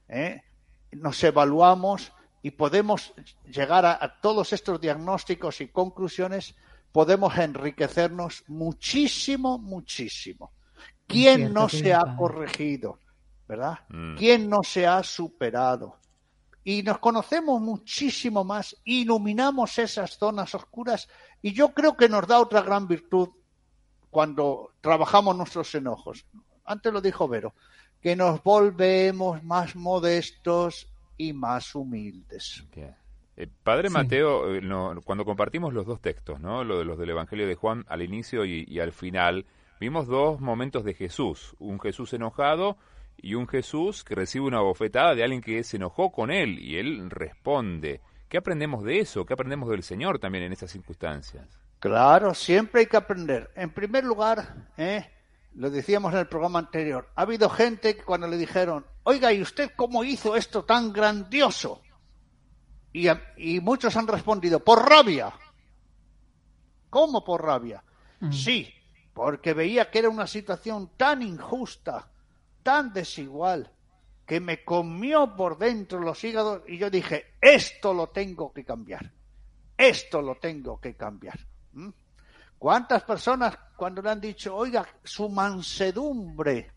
nos evaluamos y podemos llegar a todos estos diagnósticos y conclusiones, podemos enriquecernos muchísimo, muchísimo. ¿Quién no se ha corregido? ¿Verdad? ¿Quién no se ha superado? Y nos conocemos muchísimo más, iluminamos esas zonas oscuras y yo creo que nos da otra gran virtud cuando trabajamos nuestros enojos. Antes lo dijo Vero, que nos volvemos más modestos y más humildes. Padre Mateo, cuando compartimos los dos textos, ¿no? Los del Evangelio de Juan al inicio y al final, vimos dos momentos de Jesús, un Jesús enojado y un Jesús que recibe una bofetada de alguien que se enojó con él y él responde. ¿Qué aprendemos de eso? ¿Qué aprendemos del Señor también en estas circunstancias? Claro, siempre hay que aprender. En primer lugar, lo decíamos en el programa anterior, ha habido gente que cuando le dijeron, oiga, ¿y usted cómo hizo esto tan grandioso? Y muchos han respondido, por rabia. ¿Cómo por rabia? Sí, porque veía que era una situación tan injusta, tan desigual, que me comió por dentro los hígados y yo dije, esto lo tengo que cambiar. Esto lo tengo que cambiar. ¿Cuántas personas cuando le han dicho, oiga, su mansedumbre,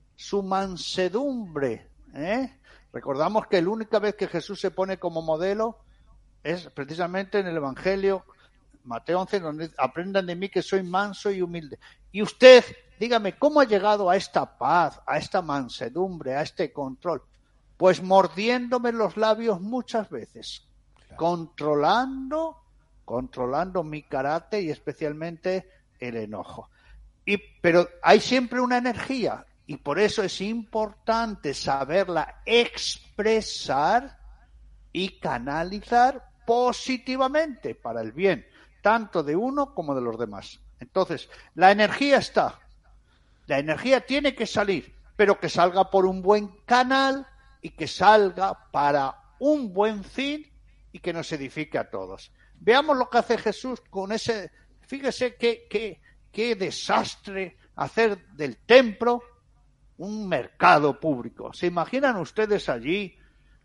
Recordamos que la única vez que Jesús se pone como modelo es precisamente en el Evangelio, Mateo 11, donde aprendan de mí que soy manso y humilde. Y usted, dígame, ¿cómo ha llegado a esta paz, a esta mansedumbre, a este control? Pues mordiéndome los labios muchas veces, controlando mi carácter y especialmente el enojo. Pero hay siempre una energía y por eso es importante saberla expresar y canalizar positivamente para el bien, tanto de uno como de los demás. Entonces, la energía está, la energía tiene que salir, pero que salga por un buen canal y que salga para un buen fin y que nos edifique a todos. Veamos lo que hace Jesús con ese, fíjese qué desastre hacer del templo un mercado público. ¿Se imaginan ustedes allí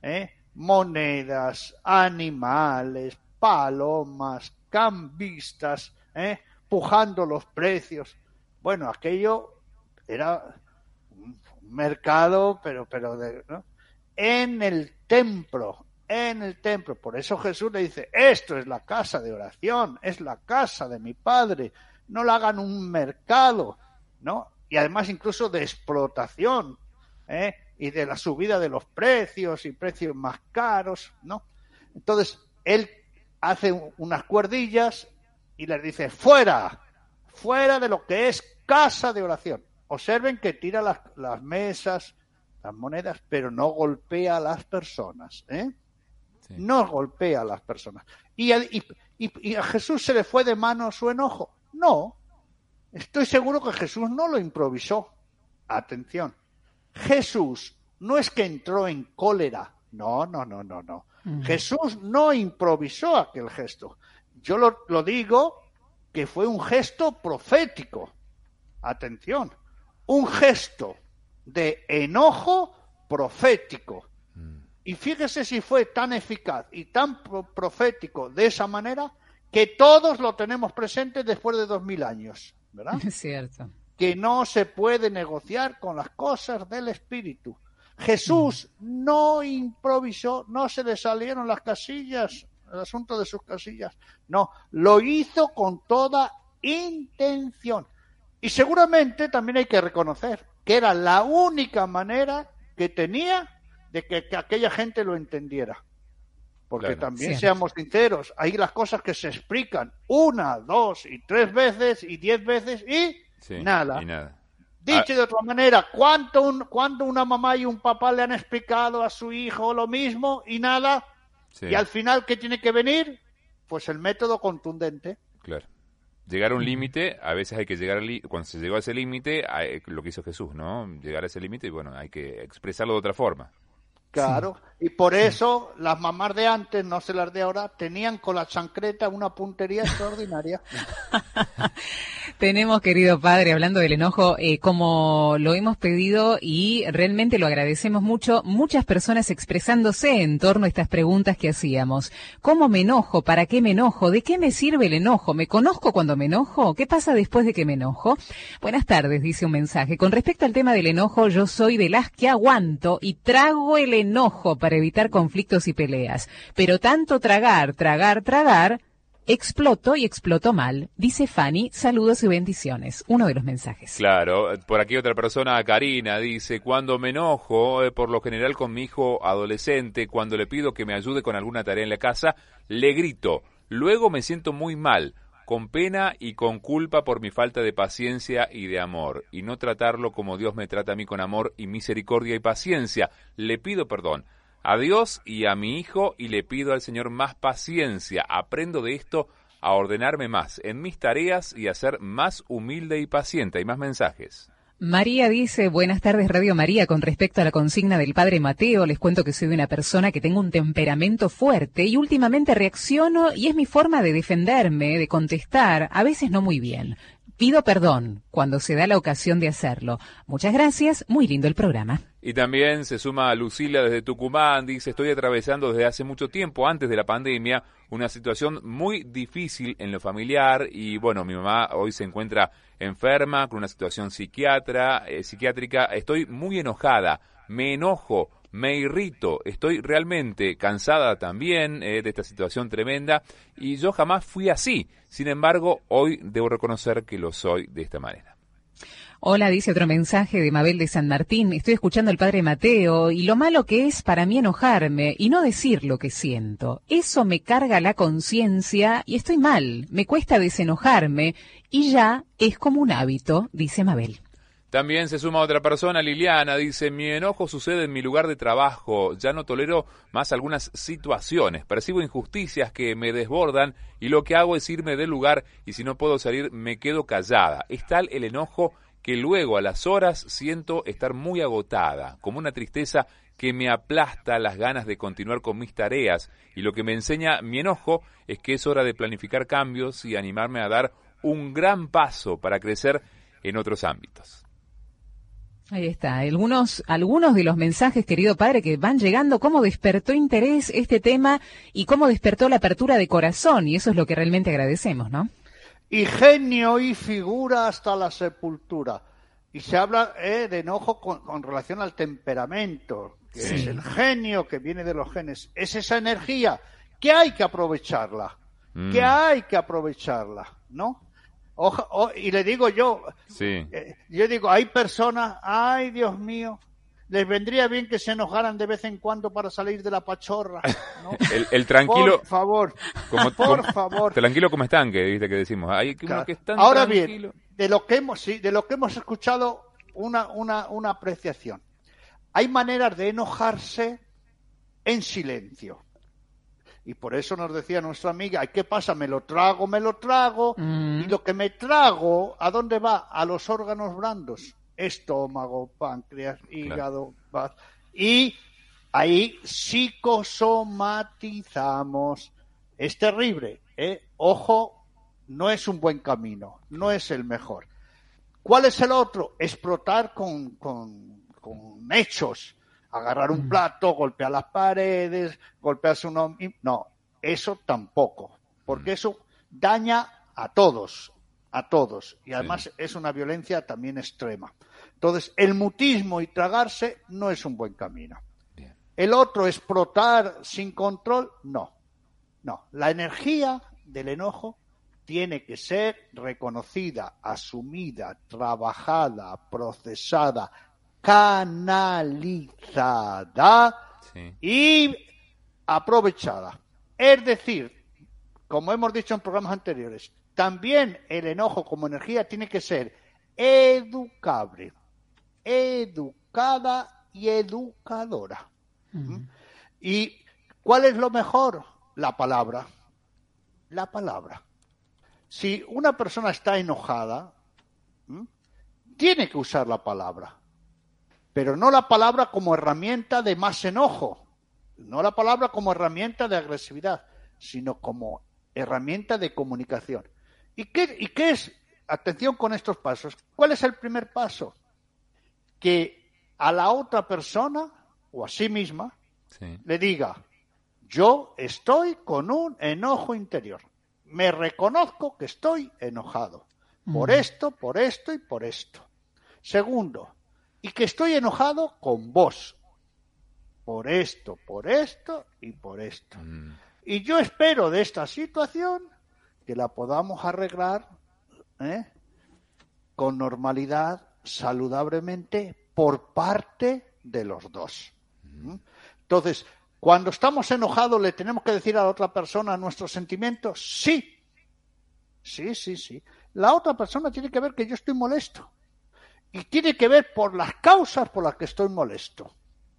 monedas, animales, palomas, cambistas, pujando los precios? Bueno, aquello era un mercado, pero ¿no? En el templo. Por eso Jesús le dice, esto es la casa de oración, es la casa de mi Padre, no la hagan un mercado, ¿no? Y además incluso de explotación, y de la subida de los precios y precios más caros, ¿no? Entonces, él hace unas cuerdillas y les dice, fuera de lo que es casa de oración. Observen que tira las mesas, las monedas, pero no golpea a las personas, Sí. No golpea a las personas. ¿Y a Jesús se le fue de mano su enojo? No. Estoy seguro que Jesús no lo improvisó. Atención. Jesús no es que entró en cólera. No. Jesús no improvisó aquel gesto. Yo lo digo que fue un gesto profético. Atención. Un gesto de enojo profético. Y fíjese si fue tan eficaz y tan profético de esa manera que todos lo tenemos presente después de 2000 años. ¿verdad? Es cierto. Que no se puede negociar con las cosas del espíritu. Jesús no improvisó, no se le salieron las casillas, el asunto de sus casillas. No, lo hizo con toda intención. Y seguramente también hay que reconocer que era la única manera que tenía de que aquella gente lo entendiera. Porque claro, también, cierto, seamos sinceros, hay las cosas que se explican 1, 2 y 3 veces y 10 veces y sí, nada. y nada. Dicho de otra manera, ¿cuánto una mamá y un papá le han explicado a su hijo lo mismo y nada? Sí, Y al final, ¿qué tiene que venir? Pues el método contundente. claro. Llegar a un límite, a veces hay que llegar cuando se llegó a ese límite, lo que hizo Jesús, ¿no? Llegar a ese límite y bueno, hay que expresarlo de otra forma. Claro, y por eso las mamás de antes, no sé las de ahora, tenían con la chancleta una puntería extraordinaria. Tenemos, querido padre, hablando del enojo, como lo hemos pedido y realmente lo agradecemos mucho, muchas personas expresándose en torno a estas preguntas que hacíamos. ¿Cómo me enojo? ¿Para qué me enojo? ¿De qué me sirve el enojo? ¿Me conozco cuando me enojo? ¿Qué pasa después de que me enojo? Buenas tardes, dice un mensaje. Con respecto al tema del enojo, yo soy de las que aguanto y trago el enojo para evitar conflictos y peleas. Pero tanto tragar, exploto y exploto mal. Dice Fanny, saludos y bendiciones. Uno de los mensajes. Claro, por aquí otra persona, Karina, dice, cuando me enojo, por lo general con mi hijo adolescente, cuando le pido que me ayude con alguna tarea en la casa, le grito. Luego me siento muy mal, con pena y con culpa por mi falta de paciencia y de amor, y no tratarlo como Dios me trata a mí con amor y misericordia y paciencia. Le pido perdón a Dios y a mi hijo y le pido al Señor más paciencia. Aprendo de esto a ordenarme más en mis tareas y a ser más humilde y paciente. Hay más mensajes. María dice, buenas tardes Radio María, con respecto a la consigna del padre Mateo, les cuento que soy una persona que tengo un temperamento fuerte y últimamente reacciono y es mi forma de defenderme, de contestar, a veces no muy bien. Pido perdón cuando se da la ocasión de hacerlo. Muchas gracias, muy lindo el programa. Y también se suma Lucila desde Tucumán, dice, estoy atravesando desde hace mucho tiempo, antes de la pandemia, una situación muy difícil en lo familiar y bueno, mi mamá hoy se encuentra enferma con una situación psiquiátrica, estoy muy enojada, me enojo, me irrito, estoy realmente cansada también de esta situación tremenda y yo jamás fui así, sin embargo, hoy debo reconocer que lo soy de esta manera. Hola, dice otro mensaje de Mabel de San Martín. Estoy escuchando al padre Mateo y lo malo que es para mí enojarme y no decir lo que siento. Eso me carga la conciencia y estoy mal. Me cuesta desenojarme y ya es como un hábito, dice Mabel. También se suma otra persona, Liliana, dice, mi enojo sucede en mi lugar de trabajo, ya no tolero más algunas situaciones, percibo injusticias que me desbordan y lo que hago es irme del lugar y si no puedo salir me quedo callada. Es tal el enojo que luego a las horas siento estar muy agotada, como una tristeza que me aplasta las ganas de continuar con mis tareas y lo que me enseña mi enojo es que es hora de planificar cambios y animarme a dar un gran paso para crecer en otros ámbitos. Ahí está, algunos de los mensajes, querido padre, que van llegando, cómo despertó interés este tema y cómo despertó la apertura de corazón, y eso es lo que realmente agradecemos, ¿no? Y genio y figura hasta la sepultura. Y se habla de enojo con relación al temperamento, que sí, es el genio que viene de los genes. Es esa energía que hay que aprovecharla, ¿no? Y le digo yo, sí. Yo digo, hay personas, ay Dios mío, les vendría bien que se enojaran de vez en cuando para salir de la pachorra, ¿no? el tranquilo, por favor, por favor. Tranquilo como estanque, viste que decimos. Hay uno que es tan ahora tranquilo. Bien, de lo que hemos escuchado una apreciación. Hay maneras de enojarse en silencio. Y por eso nos decía nuestra amiga, ¿qué pasa? Me lo trago, y lo que me trago, ¿a dónde va? A los órganos blandos, estómago, páncreas, hígado, y ahí psicosomatizamos. Es terrible, Ojo, no es un buen camino, no es el mejor. ¿Cuál es el otro? Explotar con hechos. Agarrar un plato, golpear las paredes, golpearse no, eso tampoco, porque eso daña a todos, a todos. Y además es una violencia también extrema. Entonces, el mutismo y tragarse no es un buen camino. Bien. El otro, explotar sin control, no. La energía del enojo tiene que ser reconocida, asumida, trabajada, procesada, canalizada y aprovechada. Es decir, como hemos dicho en programas anteriores, también el enojo como energía tiene que ser educable, educada y educadora. ¿Y cuál es lo mejor? La palabra. Si una persona está enojada, tiene que usar la palabra, pero no la palabra como herramienta de más enojo, no la palabra como herramienta de agresividad, sino como herramienta de comunicación. ¿Y qué es? Atención con estos pasos. ¿Cuál es el primer paso? Que a la otra persona o a sí misma le diga: yo estoy con un enojo interior. Me reconozco que estoy enojado. Por esto y por esto. Segundo, y que estoy enojado con vos. Por esto y por esto. Y yo espero de esta situación que la podamos arreglar con normalidad, saludablemente, por parte de los dos. Entonces, cuando estamos enojados, ¿le tenemos que decir a la otra persona nuestros sentimientos? Sí. La otra persona tiene que ver que yo estoy molesto. Y tiene que ver por las causas por las que estoy molesto.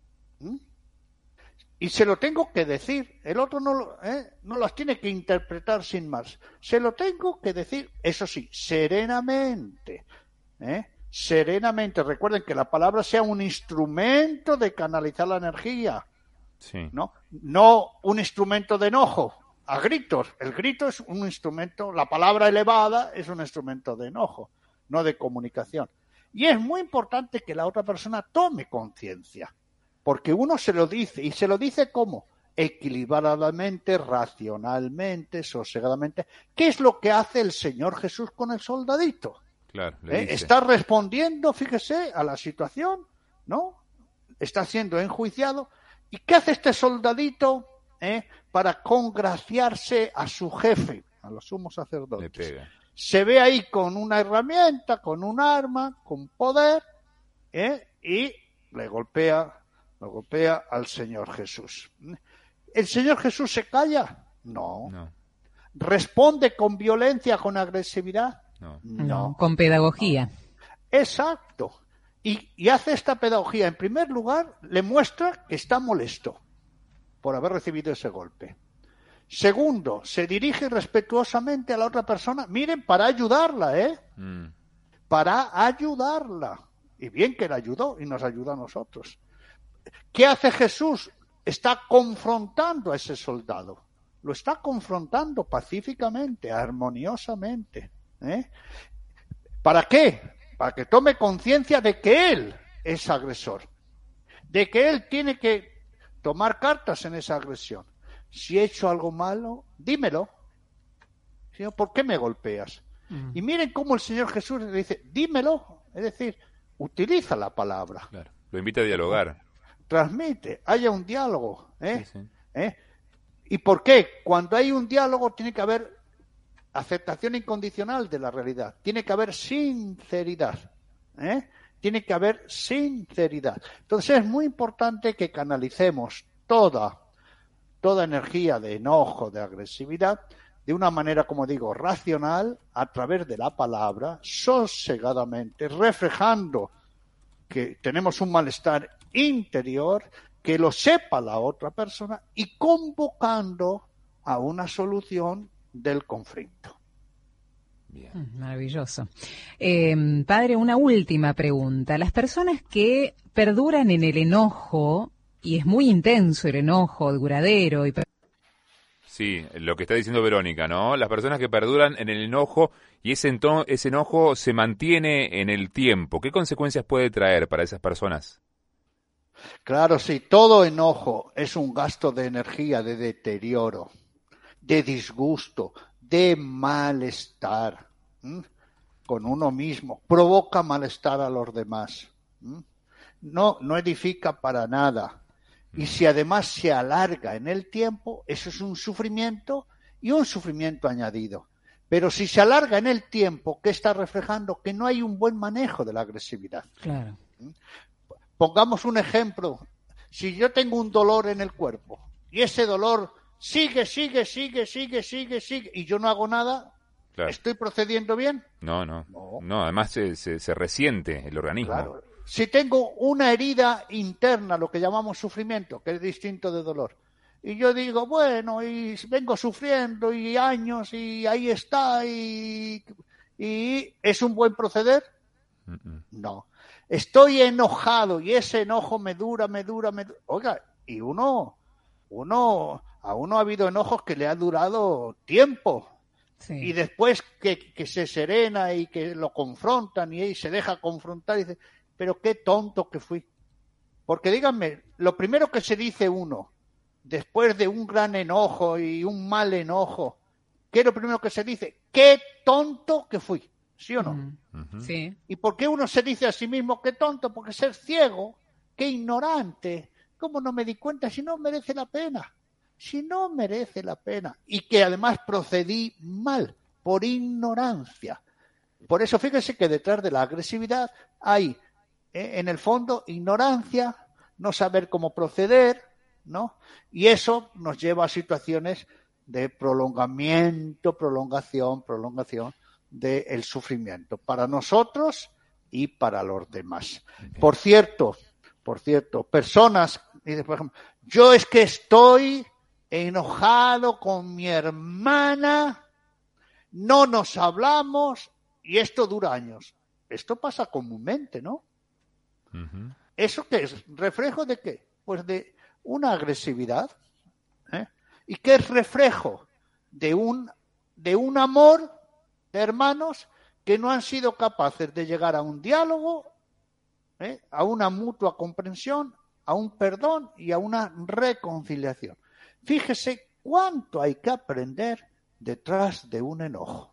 Y se lo tengo que decir. El otro no las tiene que interpretar sin más. Se lo tengo que decir, eso sí, serenamente. Serenamente. Recuerden que la palabra sea un instrumento de canalizar la energía. Sí. No un instrumento de enojo, a gritos. El grito es un instrumento, la palabra elevada es un instrumento de enojo, no de comunicación. Y es muy importante que la otra persona tome conciencia, porque uno se lo dice, y se lo dice ¿cómo? Equilibradamente, racionalmente, sosegadamente. ¿Qué es lo que hace el Señor Jesús con el soldadito? Claro, le dice. Está respondiendo, fíjese, a la situación, ¿no? Está siendo enjuiciado. ¿Y qué hace este soldadito para congraciarse a su jefe, a los sumos sacerdotes? Le pega. Se ve ahí con una herramienta, con un arma, con poder, y le golpea al Señor Jesús. ¿El Señor Jesús se calla? No. ¿Responde con violencia, con agresividad? No. Con pedagogía. Exacto. Y hace esta pedagogía. En primer lugar, le muestra que está molesto por haber recibido ese golpe. Segundo, se dirige respetuosamente a la otra persona. Miren, para ayudarla, Para ayudarla. Y bien que la ayudó y nos ayuda a nosotros. ¿Qué hace Jesús? Está confrontando a ese soldado. Lo está confrontando pacíficamente, armoniosamente. ¿Para qué? Para que tome conciencia de que él es agresor, de que él tiene que tomar cartas en esa agresión. Si he hecho algo malo, dímelo. Señor, ¿por qué me golpeas? Y miren cómo el Señor Jesús le dice, dímelo. Es decir, utiliza la palabra. Claro. Lo invita a dialogar. Transmite, haya un diálogo. ¿Y por qué? Cuando hay un diálogo tiene que haber aceptación incondicional de la realidad. Tiene que haber sinceridad. Tiene que haber sinceridad. Entonces es muy importante que canalicemos toda energía de enojo, de agresividad, de una manera, como digo, racional, a través de la palabra, sosegadamente, reflejando que tenemos un malestar interior, que lo sepa la otra persona y convocando a una solución del conflicto. Bien. Maravilloso. Padre, una última pregunta. Las personas que perduran en el enojo, y es muy intenso el enojo, duradero. Sí, lo que está diciendo Verónica, ¿no? Las personas que perduran en el enojo y ese enojo se mantiene en el tiempo. ¿Qué consecuencias puede traer para esas personas? Claro, sí, todo enojo es un gasto de energía, de deterioro, de disgusto, de malestar. con uno mismo, provoca malestar a los demás. No edifica para nada. Y si además se alarga en el tiempo, eso es un sufrimiento y un sufrimiento añadido. Pero si se alarga en el tiempo, ¿qué está reflejando? Que no hay un buen manejo de la agresividad. Claro. Pongamos un ejemplo. Si yo tengo un dolor en el cuerpo y ese dolor sigue, y yo no hago nada, claro. ¿Estoy procediendo bien? No, además se resiente el organismo. Claro. Si tengo una herida interna, lo que llamamos sufrimiento, que es distinto de dolor, y yo digo, bueno, y vengo sufriendo y años y ahí está, y ¿es un buen proceder? No. Estoy enojado y ese enojo me dura. Oiga, y aún ha habido enojos que le ha durado tiempo. Sí. Y después que se serena y que lo confrontan y se deja confrontar y dice, pero qué tonto que fui. Porque díganme, lo primero que se dice uno, después de un gran enojo y un mal enojo, ¿qué es lo primero que se dice? ¡Qué tonto que fui! ¿Sí o no? Sí. ¿Y por qué uno se dice a sí mismo qué tonto? Porque ser ciego, qué ignorante. ¿Cómo no me di cuenta si no merece la pena? Si no merece la pena. Y que además procedí mal, por ignorancia. Por eso fíjese que detrás de la agresividad hay, en el fondo, ignorancia, no saber cómo proceder, ¿no? Y eso nos lleva a situaciones de prolongación del sufrimiento, para nosotros y para los demás. Por cierto, personas, por ejemplo, yo es que estoy enojado con mi hermana, no nos hablamos y esto dura años. Esto pasa comúnmente, ¿no? Uh-huh. ¿Eso qué es? ¿Reflejo de qué? Pues de una agresividad. ¿Y qué es reflejo? De un amor de hermanos que no han sido capaces de llegar a un diálogo, a una mutua comprensión, a un perdón y a una reconciliación. Fíjese cuánto hay que aprender detrás de un enojo.